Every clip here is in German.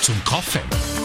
zum Kaffee.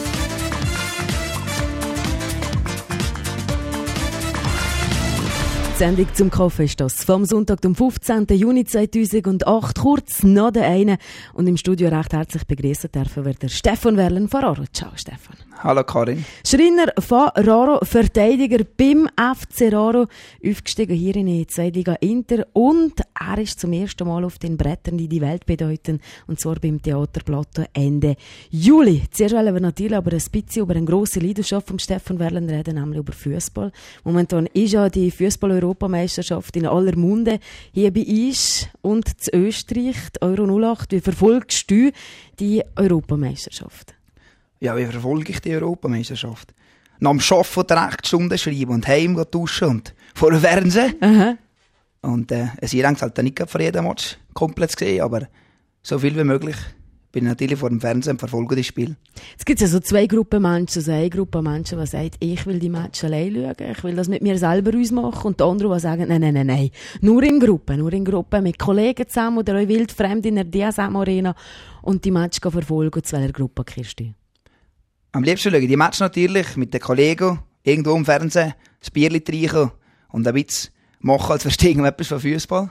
Die Sendung zum Kaffee ist das. Vom Sonntag, dem 15. Juni 2008, kurz nach der einen. Und im Studio recht herzlich begrüßen dürfen wir Stefan Werlen von Raro. Ciao, Stefan. Hallo, Karin. Schreiner von Raro, Verteidiger beim FC Raro, aufgestiegen hier in die Zweitliga Inter. Und er ist zum ersten Mal auf den Brettern, die die Welt bedeuten. Und zwar beim Theater Plateau Ende Juli. Zuerst wollen wir natürlich aber ein bisschen über eine grosse Leidenschaft von Stefan Werlen reden, nämlich über Fußball. Momentan ist ja die Fußball-Europameisterschaft in aller Munde hier bei uns und zu Österreich, die Euro 08. Wie verfolgst du die Europameisterschaft? Ja, wie verfolge ich die Europameisterschaft? Nach dem Arbeiten die Rechtsstunden schreiben und heim duschen und vor dem Fernsehen. Aha. Und es ist halt nicht für jeden Match komplett gesehen, aber so viel wie möglich bin ich natürlich vor dem Fernsehen und verfolge das Spiel. Es gibt ja so zwei Gruppen Menschen. Also eine Gruppe Menschen, die sagt, ich will die Matches allein schauen, ich will das mit mir selber ausmachen. Und die anderen, die sagen, nein. Nur in Gruppen, mit Kollegen zusammen oder euch wildfremd in der DSM-Arena und die Matches verfolgen. Zu welcher Gruppe gehörst du? Am liebsten schaue ich die Match natürlich mit den Kollegen, irgendwo im Fernsehen, das Bierchen trinken und ein bisschen machen, als verstehen wir etwas von Fußball.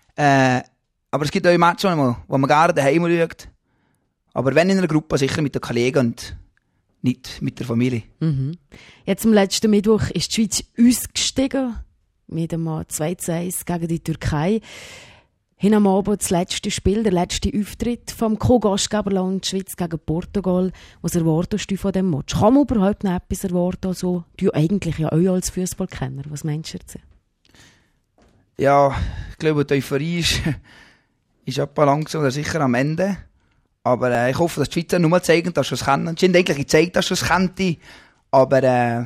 Aber es gibt auch Matches, wo man gerne daheim schaut. Aber wenn in einer Gruppe, sicher mit den Kollegen und nicht mit der Familie. Mhm. Jetzt am letzten Mittwoch ist die Schweiz ausgestiegen mit einem 2:1 gegen die Türkei. Hin am Abend das letzte Spiel, der letzte Auftritt vom Co-Gastgeberland Schweiz gegen Portugal. Was erwartest du von diesem Match? Kann man überhaupt noch etwas erwarten? Also, du eigentlich ja auch als Fußballkenner. Was meinst du jetzt? Ja, ich glaube, die Euphorie ist etwa langsam oder sicher am Ende. Aber ich hoffe, dass die Schweizer nur zeigen, dass sie es können. Sie haben eigentlich gezeigt, dass sie es könnte. Aber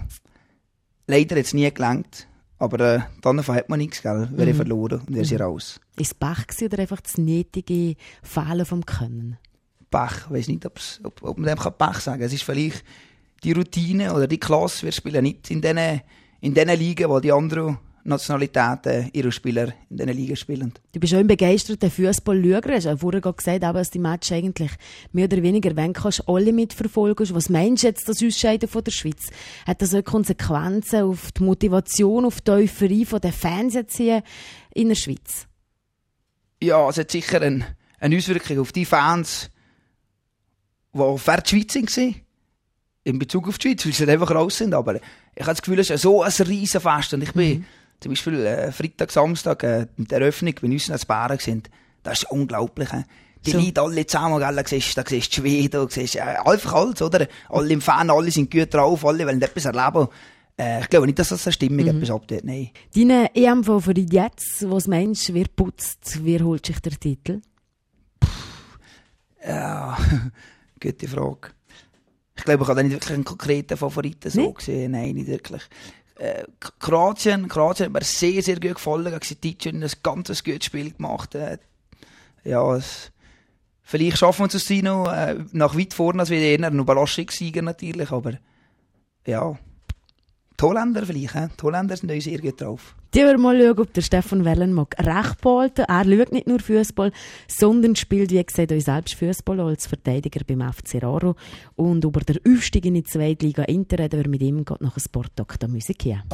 leider hat es nie gelangt. Aber davon hat man nichts, gell? Wäre verloren und wäre sie raus. Ist es Pech oder einfach das nötige Fehlen vom Können? Pech. Ich weiss nicht, ob man dem Pech sagen kann. Es ist vielleicht die Routine oder die Klasse. Wir spielen nicht in den Ligen, wo die anderen Nationalitäten ihre Spieler in diesen Ligen spielen. Du bist auch ein begeisterter Fußballschauer. Du hast ja vorher gesagt, dass die Match eigentlich mehr oder weniger, wenn kannst alle mitverfolgen. Was meinst du jetzt, das Ausscheiden von der Schweiz? Hat das auch Konsequenzen auf die Motivation, auf die Euphorie der Fans jetzt hier in der Schweiz? Ja, es hat sicher eine Auswirkung auf die Fans, die für die Schweiz waren. In Bezug auf die Schweiz, weil sie einfach raus sind. Aber ich habe das Gefühl, es ist so ein Riesenfest. Und ich bin zum Beispiel Freitag, Samstag mit der Eröffnung, wenn wir uns Bären sind, das ist unglaublich. Die Leute alle zusammen, da siehst du die Schweden, du siehst einfach alles, oder? Alle im Fan, alle sind gut drauf, alle wollen etwas erleben. Ich glaube nicht, dass das eine Stimmung etwas abtut, nein. Deine EM-Favorit jetzt, was meinst du, wer putzt, wer holt sich den Titel? Ja, gute Frage. Ich glaube, ich habe nicht wirklich einen konkreten Favoriten so gesehen. Nein, nicht wirklich. Kroatien hat mir sehr, sehr gut gefallen. Gegen Titschen ein ganz gutes Spiel gemacht. Vielleicht schaffen wir es noch nach weit vorne, als wir eher ein Überraschungssieger natürlich. Aber ja, die Holländer vielleicht. Die Holländer sind sehr gut drauf. Die wir mal schauen, ob der Stefan Werlen mag recht behalten. Er schaut nicht nur Fußball, sondern spielt, wie gesagt, auch selbst Fußball als Verteidiger beim FC Raro. Und über den Aufstieg in die Zweitliga Inter reden wir mit ihm gerade nach ein paar Takten Musik hier.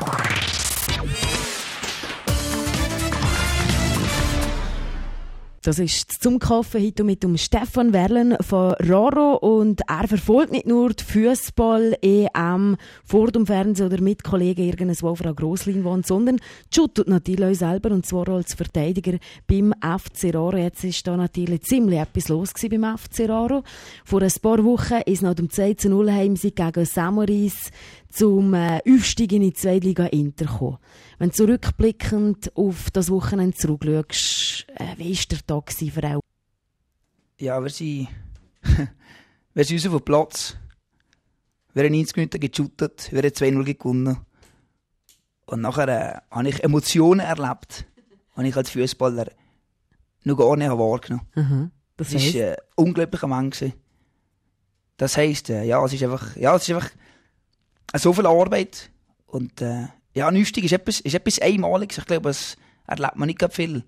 Das ist zum Kaffee heute mit Stefan Werlen von Raro und er verfolgt nicht nur die Fußball-EM vor dem Fernsehen oder mit Kollegen irgendwo auf einer Grossleinwand, sondern shootet natürlich auch selber und zwar als Verteidiger beim FC Raro. Jetzt ist da natürlich ziemlich etwas los beim FC Raro. Vor ein paar Wochen ist nach dem 2:0 Heimsieg gegen Samoris zum Aufstieg in die Zweitliga Inter gekommen. Wenn du zurückblickend auf das Wochenende zurückschaust, wie war der Tag für auch? Ja, wir sind raus auf den Platz. Wir haben 90 Minuten geshootet, wir haben 2:0 gewonnen. Und nachher habe ich Emotionen erlebt, die ich als Fußballer noch gar nicht wahrgenommen habe. Mhm. Das war ein unglaublicher Mann. Das heisst, es ist einfach so viel Arbeit. Und ein Aufstieg ist etwas Einmaliges. Ich glaube, das erlebt man nicht viel.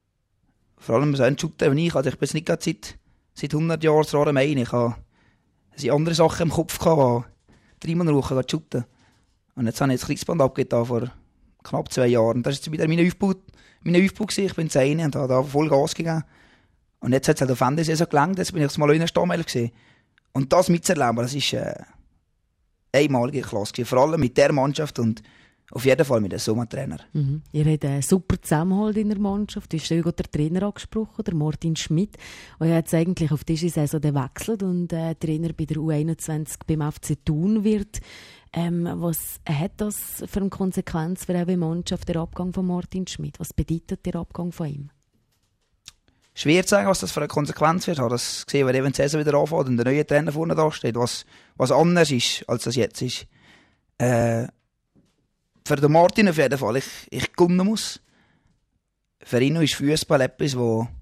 Vor allem so ein Shooter wie ich. Also ich bin nicht seit 100 Jahren so Main. Ich habe ich andere Sachen im Kopf gehabt, dreimal eine Woche zu shooten. Und jetzt habe ich das Kreuzband abgetan vor knapp 2 Jahren. Das war jetzt wieder mein Aufbau gewesen. Ich bin 10 und habe da voll Gas gegeben. Und jetzt hat es halt auf Ende Saison gelangt, jetzt bin ich das mal in einer Stammelf gesehen. Und das mitzuerleben, das ist einmalige Klasse gewesen. Vor allem mit der Mannschaft und auf jeden Fall mit dem Sommertrainer. Mhm. Ihr habt einen super Zusammenhalt in der Mannschaft. Du hast ja der Trainer angesprochen, der Martin Schmidt. Und er hat jetzt eigentlich auf diese Saison gewechselt und Trainer bei der U21 beim FC Thun wird. Was hat das für eine Konsequenz für eine Mannschaft, der Abgang von Martin Schmidt? Was bedeutet der Abgang von ihm? Schwer zu sagen, was das für eine Konsequenz wird. Ich habe das gesehen, wenn die Saison wieder anfängt und der neue Trainer vorne da steht, was anders ist, als das jetzt ist. Für den Martin auf jeden Fall, ich gewinnen muss. Für ihn ist Fußball etwas,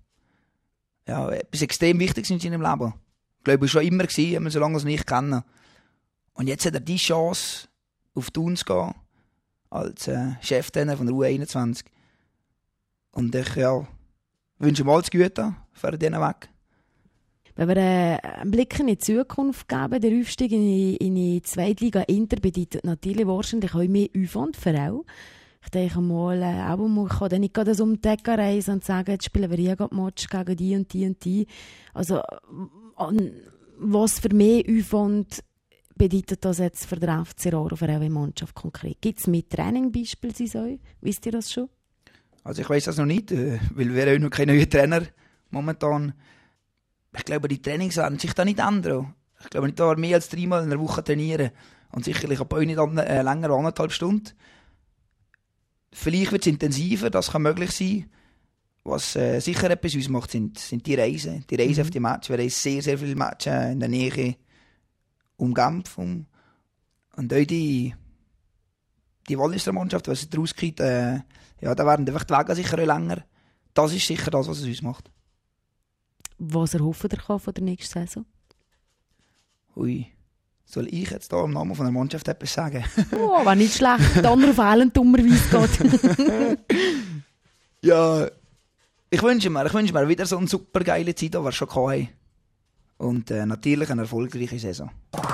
etwas extrem Wichtiges in seinem Leben. Ich glaube, es war schon immer gewesen, solange wir es nicht kennen. Und jetzt hat er die Chance, auf Thun zu gehen, als Cheftrainer von der U21. Und ich wünsche ihm alles Gute für diesen Weg. Wenn wir einen Blick in die Zukunft geben, der Aufstieg in die Zweitliga Inter bedeutet natürlich wahrscheinlich auch mehr Aufwand für auch. Ich denke mal, man kann dann nicht gerade um die Ecke reisen und sagen, jetzt spielen wir hier gerade Match gegen die und die und die. Also, was für mehr Aufwand bedeutet das jetzt für den FC Raro, für eine Mannschaft konkret? Gibt es mehr Training beispielsweise? Wisst ihr das schon? Also ich weiss das noch nicht, weil wir haben noch keinen neuen Trainer momentan. Ich glaube, die Trainings werden sich da nicht ändern. Ich glaube nicht, da mehr als 3 Mal in der Woche trainieren. Und sicherlich auch nicht länger als 1,5 Stunden. Vielleicht wird es intensiver, das kann möglich sein. Was sicher etwas ausmacht, sind die Reisen. Die Reisen auf die Matches. Wir haben sehr, sehr viele Matches in der Nähe um Genf. Und auch die Walliser Mannschaft, was sie daraus kriegt, da werden einfach die Wege sicher auch länger. Das ist sicher das, was es ausmacht. Was erhoffen ihr von der nächsten Saison? Ui, soll ich jetzt hier im Namen von der Mannschaft etwas sagen? Oh, war nicht schlecht. Die andere fehlen dummerweise geht. Ja, ich wünsche mir wieder so eine super geile Zeit, die wir schon hatten. Und natürlich eine erfolgreiche Saison.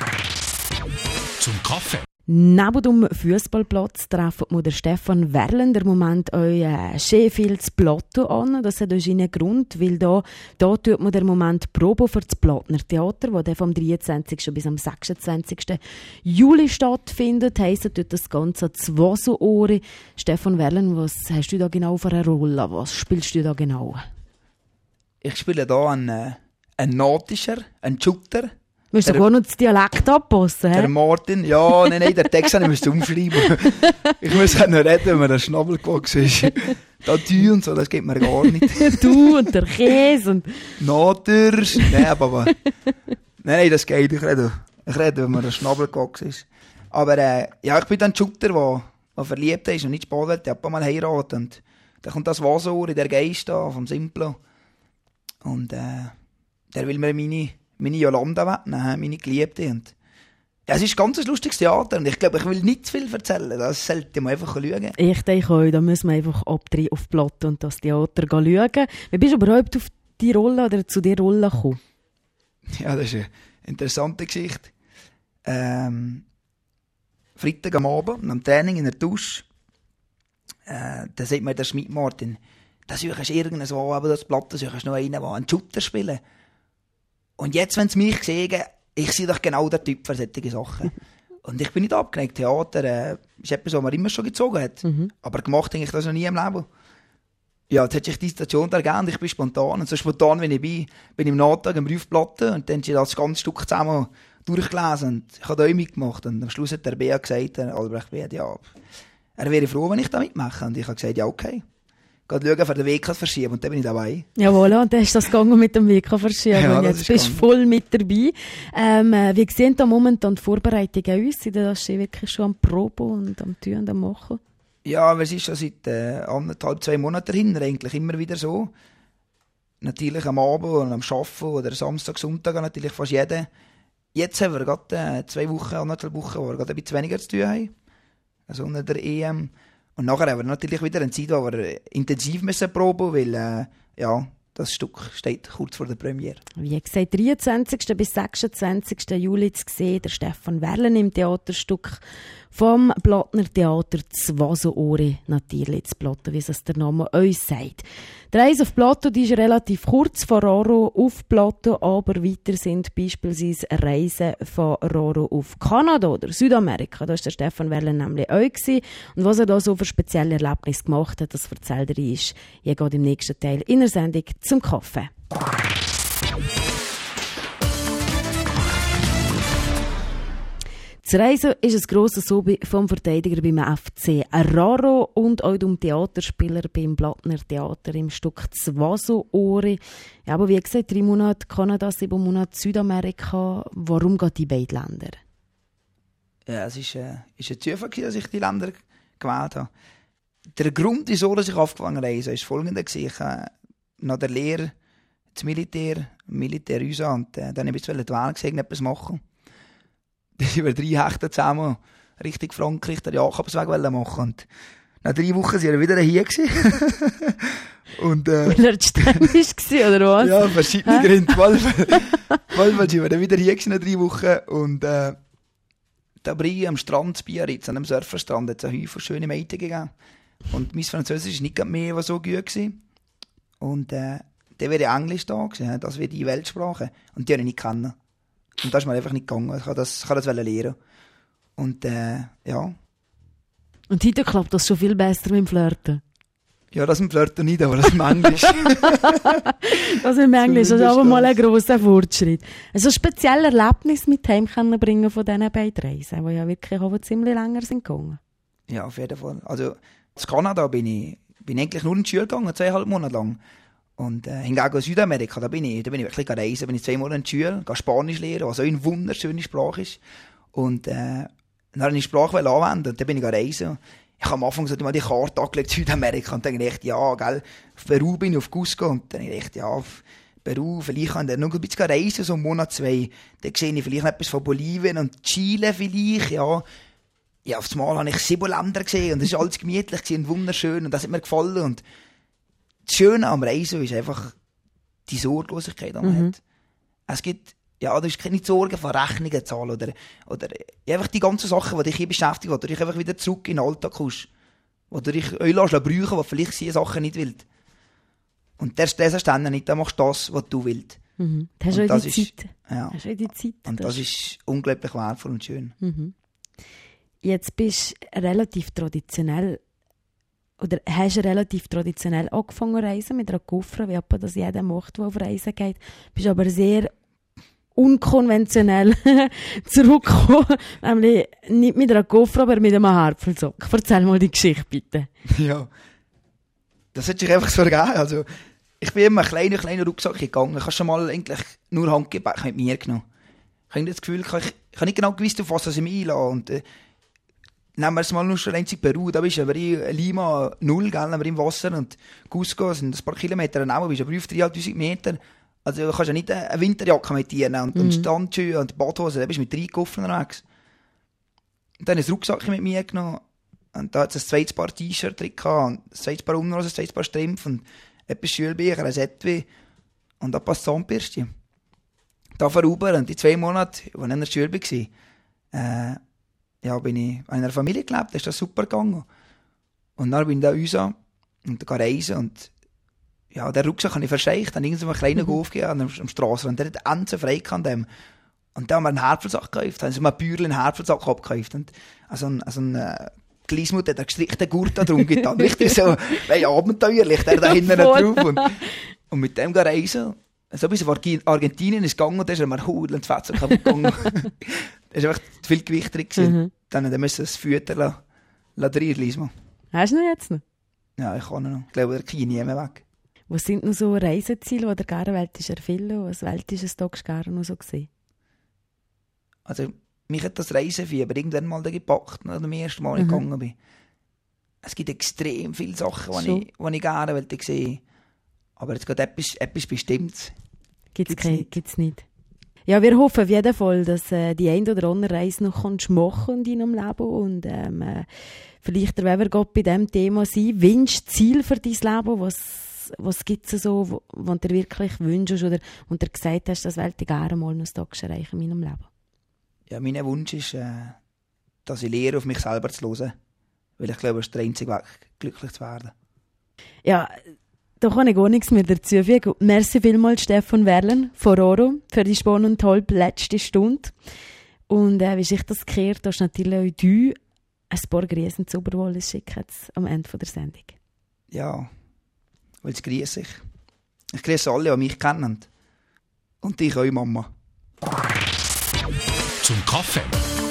Zum Kaffee. Neben dem Fußballplatz treffen wir den Stefan Werlen im Moment auch Sheffields Plateau an. Das hat einen Grund, weil da tut man den Moment Probe für das Plattner Theater, das vom 23. bis am 26. Juli stattfindet. Heisst dort das Ganze 2 Ohren. Stefan Werlen, was hast du da genau für eine Rolle? Was spielst du da genau? Ich spiele da einen Nautischer, einen Shooter. Du musst sogar noch das Dialekt anpassen, hä? Der Martin, ja, nein, den Text musste ich umschreiben. Ich muss halt noch reden, wenn mir der Schnabel gewachsen ist. Da du und so, das geht mir gar nicht. Du und der Käse und... Naters, nein, aber... Nein, das geht, ich rede, wenn mir der Schnabel gewachsen ist. Aber ich bin dann ein Shooter, der verliebt ist und nicht spät wird, der hat mal heiraten. Und dann kommt das Wasser in der Geist da, vom Simplo. Und der will mir meine Jolanda wegnehmen, meine Geliebte. Und es ist ganz ein lustiges Theater und ich glaube, ich will nicht zu viel erzählen. Das sollte man einfach schauen. Ich denke auch, da müssen wir einfach abdrehen auf die Platte und das Theater schauen. Wie bist du überhaupt auf die Rolle oder zu dieser Rolle gekommen? Ja, das ist eine interessante Geschichte. Freitag am Abend, am Training in der Dusche, da sagt mir der Schmidt Martin, da suchst du irgendwo, aber das Platte suchst du noch einen, der einen Shooter spielen. Und jetzt, wenn sie mich sehen, ich sehe doch genau der Typ für solche Sachen. Und ich bin nicht abgeneigt. Theater ist etwas, was man immer schon gezogen hat. Aber gemacht habe ich das noch nie im Leben. Ja, jetzt hat sich die Situation ergeben und ich bin spontan. Und so spontan, wie ich bin ich im Nachtag am Briefplatte und dann habe ich das ganze Stück zusammen durchgelesen und ich habe da auch mitgemacht. Und am Schluss hat der Bea gesagt, Albrecht Bea, ja, er wäre froh, wenn ich da mitmache. Und ich habe gesagt, ja, okay. Geh schauen, für den Weg zu verschieben und dann bin ich dabei. Jawohl, und dann hast du das gegangen mit dem Weg verschieben ja, und jetzt bist du voll mit dabei. Wie sehen da momentan die Vorbereitungen aus? Sind das wirklich schon am Proben und am Tun und am Machen? Ja, es ist schon seit 1,5-2 Monaten hinter eigentlich immer wieder so. Natürlich am Abend und am Arbeiten oder Samstag, Sonntag natürlich fast jeden. Jetzt haben wir gerade 2 Wochen, 1,5 Wochen, wo wir gerade ein bisschen weniger zu tun haben. Also unter der EM. Und nachher haben wir natürlich wieder eine Zeit, wo wir intensiv müssen proben, weil das das Stück steht kurz vor der Premiere. Wie gesagt, 23. bis 26. Juli zu sehen, der Stefan Werlen im Theaterstück vom Blattner Theater Zwaso-Ore, natürlich zu Plato, wie es der Name uns sagt. Die Reise auf Plato, die ist relativ kurz von Raro auf Plato, aber weiter sind beispielsweise Reisen von Raro auf Kanada oder Südamerika. Da war der Stefan Werlen nämlich auch gewesen. Und was er da so für spezielle Erlebnisse gemacht hat, das erzählt er uns. Ihr geht im nächsten Teil in der Sendung zum Kaffee. Das Reisen ist ein grosses Hobby vom Verteidiger beim FC Raro und auch dem Theaterspieler beim Blattner Theater im Stück Zwaso-Ore. Ja, aber wie gesagt, 3 Monate Kanada, 7 Monate Südamerika. Warum geht die beiden Länder? Ja, es ist ein Zufall, dass ich die Länder gewählt habe. Der Grund, wieso ich angefangen habe, war folgender. Ich nach der Lehre das Militär raus und dann habe ich die Wahl gesehen, etwas machen. Dann sind wir 3 Hechte zusammen Richtung Frankreich den Jakobsweg machen. Und nach 3 Wochen waren wir wieder hier. Und, weil er ständig war, oder was? Ja, verschiedene Gründe. Manchmal sind wir dann wieder hier nach 3 Wochen. Und da am Strand, Biarritz, an einem Surferstrand, hat es einen Haufen schöne Mädchen gegeben. Und mein Französisch war nicht mehr so gut gewesen. Und dann wäre Englisch da gewesen, das wäre die Weltsprache. Und die habe ich nicht kennen. Und das ist mir einfach nicht gegangen. Ich kann das lernen. Und ja. Und heute klappt das schon viel besser mit dem Flirten? Ja, das mit dem Flirten nicht, aber das im Englisch. Das im Englisch, das ist aber mal ein grosser Fortschritt. Also ein spezielles Erlebnis mit heim von diesen beiden Reisen, die ja wirklich auch ziemlich länger sind gegangen. Ja, auf jeden Fall. Also in Kanada bin ich eigentlich nur in die Schule gegangen, 2,5 Monate lang. Und hingegen in Südamerika, da bin ich wirklich reisen, bin ich 2 Monate in die Schule, gehe Spanisch lernen, was auch eine wunderschöne Sprache ist. Und dann habe ich die Sprache anwenden und dann bin ich reisen. Ich habe am Anfang gesagt, mal die Karte angelegt, Südamerika, und dann habe ich gedacht, ja, gell, auf Peru bin ich, auf Cusco, und dann habe ich gedacht, ja, auf Peru, vielleicht kann ich dann noch ein bisschen reisen, so 1 Monat, 2. Dann sehe ich vielleicht etwas von Bolivien und Chile vielleicht, ja. Ja, auf das Mal habe ich 7 Länder gesehen und es war alles gemütlich und wunderschön und das hat mir gefallen. Und das Schöne am Reisen ist einfach die Sorglosigkeit, die man hat. Es gibt, ja, du hast keine Sorgen von Rechnungen zahlen oder einfach die ganzen Sachen, die dich hier beschäftigen, wo du dich einfach wieder zurück in den Alltag kommst. Wo du dich brauchen wo vielleicht diese Sachen nicht willst. Und das hast du nicht, dann machst du das, was du willst. Mhm. Hast du auch die Zeit. Ja. Hast du die Zeit. Und das ist unglaublich wertvoll und schön. Mhm. Jetzt bist du relativ traditionell, oder hast du relativ traditionell angefangen zu reisen, mit einer Koffer, wie etwa das jeder macht, der auf Reisen geht. Bist aber sehr unkonventionell zurückgekommen, nämlich nicht mit einer Koffer, aber mit einem Harpelsack. Erzähl mal die Geschichte, bitte. Ja, das hat sich einfach so ergeben. Also, ich bin immer einen kleinen Rucksack gegangen. Ich habe schon mal eigentlich nur Handgepäck mit mir genommen. Ich habe das Gefühl, ich habe nicht genau gewusst, auf was ich mich einlasse. Und nehmen wir es mal nur schon einzig Peru, da bist du aber in Lima 0, gell, aber im Wasser, und Cusco sind ein paar Kilometer daneben, bist aber auf 3'500 Meter. Also du kannst ja nicht eine Winterjacke mit dir nehmen und Standschuhe und Badhose, da bist du mit 3 Koffern unterwegs. Und dann habe ich ein Rucksack mit mir genommen und da hat es ein zweites Paar T-Shirt drin gehabt, ein zweites Paar Unterhosen, ein zweites Paar Strümpfe und etwas Schulbücher, ein Etui und ein paar Zahnbürstchen. Da vorüber, und die 2 Monate, als ich in der Schule war, ja, bin ich in einer Familie gelebt, da ist das super gegangen. Und dann bin ich da raus und reisen und ja, den Rucksack habe ich verscheucht, dann irgendwo einen kleinen Golf gegeben am Strassenrand, der hat Ende frei an dem. Und dann haben wir einen Herbstsack gekauft, dann haben wir einen Bäuerchen einen Herbstsack abgekauft und also ein Gleismutter hat einen gestrickten Gurt da drum getan, richtig so, abenteuerlich, der da hinten drauf. Und mit dem reisen, so bis auf Argentinien ist gegangen, da ist er mir das Fetzer kaputt gegangen. Das war einfach zu viel Gewicht drin. Dann müssen wir das Fütter reinschließen. Hast du noch jetzt noch? Ja, ich kann noch. Ich glaube, der kriege ich nie mehr weg. Was sind noch so Reiseziele, die du gerne erfüllen willst? Was welches Tag gerne noch so gesehen? Also, mich hat das Reisefieber irgendwann mal gepackt, als ich das erste Mal gegangen bin. Es gibt extrem viele Sachen, die ich gerne sehen will. Aber jetzt geht etwas Bestimmtes. Gibt's nicht. Ja, wir hoffen auf jeden Fall, dass die eine oder andere Reise noch machen in deinem Leben und vielleicht der Weber Gott bei diesem Thema sein. Wünsch Ziel für dein Leben, was Was gibt es so, wo du dir wirklich wünschst oder wo du gesagt hast, das wollte ich gerne mal noch erreichen in meinem Leben? Ja, mein Wunsch ist, dass ich lehre, auf mich selber zu hören. Weil ich glaube, es ist der einzige Weg, glücklich zu werden. Ja, da kann ich gar nichts mehr dazu fügen. Merci vielmals, Stefan Werlen von Roro, für die spannende und tolle letzte Stunde. Und wie sich das gehört, hast natürlich auch du ein paar Grüße zu Oberwallis schicken am Ende der Sendung. Ja, weil es grüße ich. Ich grüße alle, die mich kennen. Und dich, eure Mama. Zum Kaffee.